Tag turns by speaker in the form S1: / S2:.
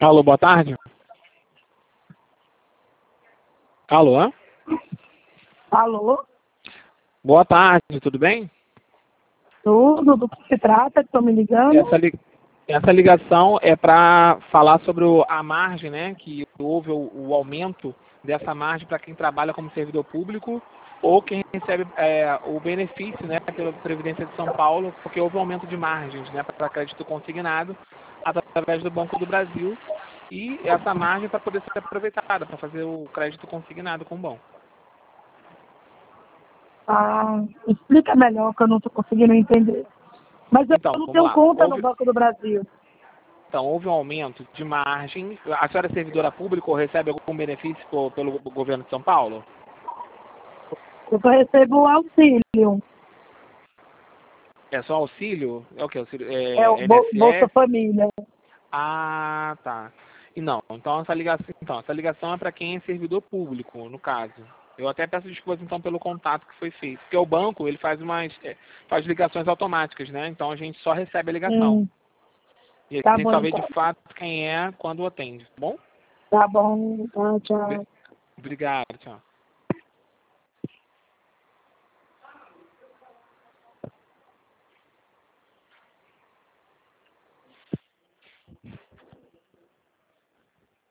S1: Alô, boa tarde. Alô?
S2: Alô?
S1: Boa tarde, tudo bem?
S2: Tudo? Do que se trata? Estão me ligando?
S1: Essa ligação é para falar sobre a margem, né? Que houve o aumento dessa margem para quem trabalha como servidor público ou quem recebe o benefício, né, pela Previdência de São Paulo, porque houve um aumento de margens, né, para crédito consignado através do Banco do Brasil, e essa margem para poder ser aproveitada para fazer o crédito consignado com o banco.
S2: Explica melhor que eu não estou conseguindo entender. Mas eu
S1: Então,
S2: não
S1: vamos
S2: tenho
S1: lá.
S2: conta no Banco do Brasil.
S1: Então, houve um aumento de margem. A senhora é servidora pública ou recebe algum benefício pelo governo de São Paulo?
S2: Eu só recebo auxílio.
S1: É só auxílio? É o que? Auxílio?
S2: É o
S1: É
S2: Bolsa
S1: INSS?
S2: Família.
S1: Ah, tá. E não, então essa ligação é para quem é servidor público, no caso. Eu até peço desculpas então pelo contato que foi feito, porque o banco ele faz ligações automáticas, né? Então a gente só recebe a ligação. E a
S2: Tá
S1: gente
S2: bom,
S1: só vê de
S2: então.
S1: fato quem é quando atende, tá bom?
S2: Tá bom. Tá, tchau.
S1: Obrigado, tchau.